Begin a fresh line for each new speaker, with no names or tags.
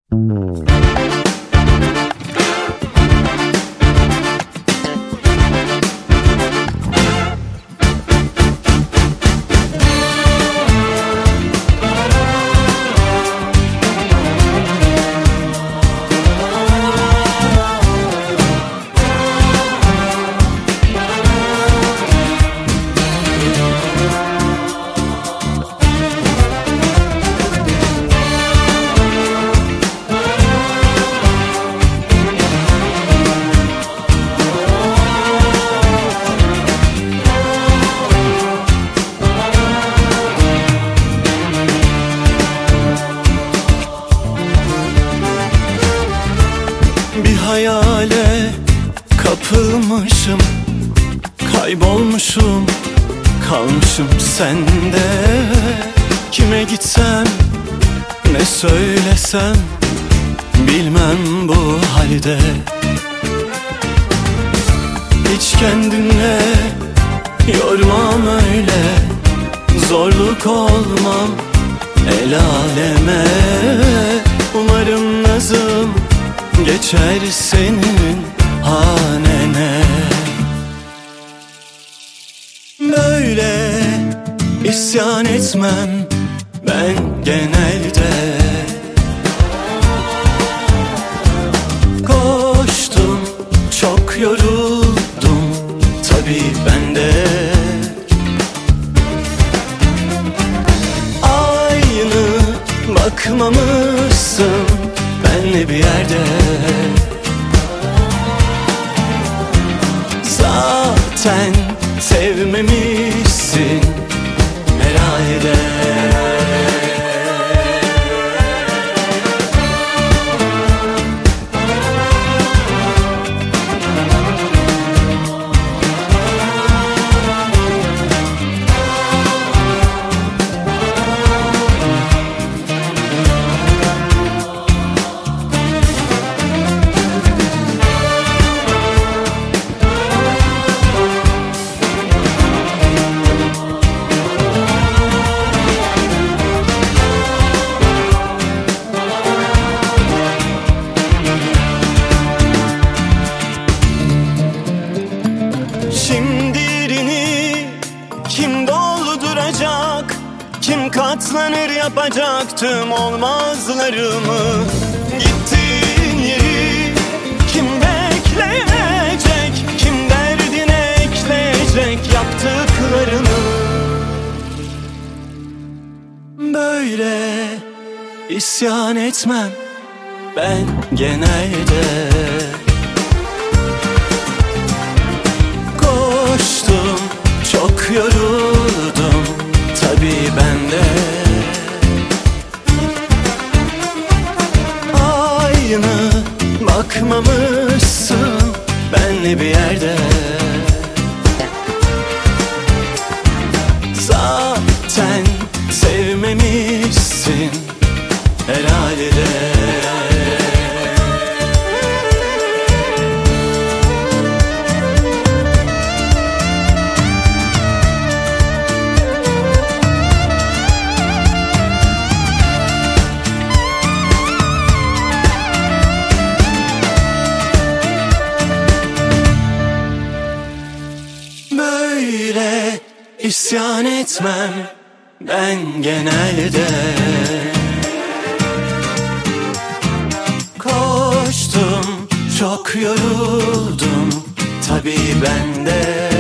Bir hayale kapılmışım, kaybolmuşum, kalmışım sende. Kime gitsem, ne söylesem, bilmem bu halde. Hiç kendimle yormam öyle, zorluk olmam el aleme. Umarım nazım geçer senin hanene. Böyle isyan etmem ben genelde. Koştum, çok yoruldum, tabii ben de. Aynı bakmamışsın benle bir yerde. Zaten sevmemişsin herhalde. Şimdirini kim dolduracak, kim katlanır yapacak tüm olmazlarımı? Gittiğin yeri kim bekleyecek, kim derdine ekleyecek yaptıklarını? Böyle isyan etmem ben genelde. Koştum, çok yoruldum, tabii ben de. Aynı bakmamışsın benle bir yerde. Zaten sevmemişsin herhalde. Böyle isyan etmem ben genelde. Koştum, çok yoruldum, tabii ben de.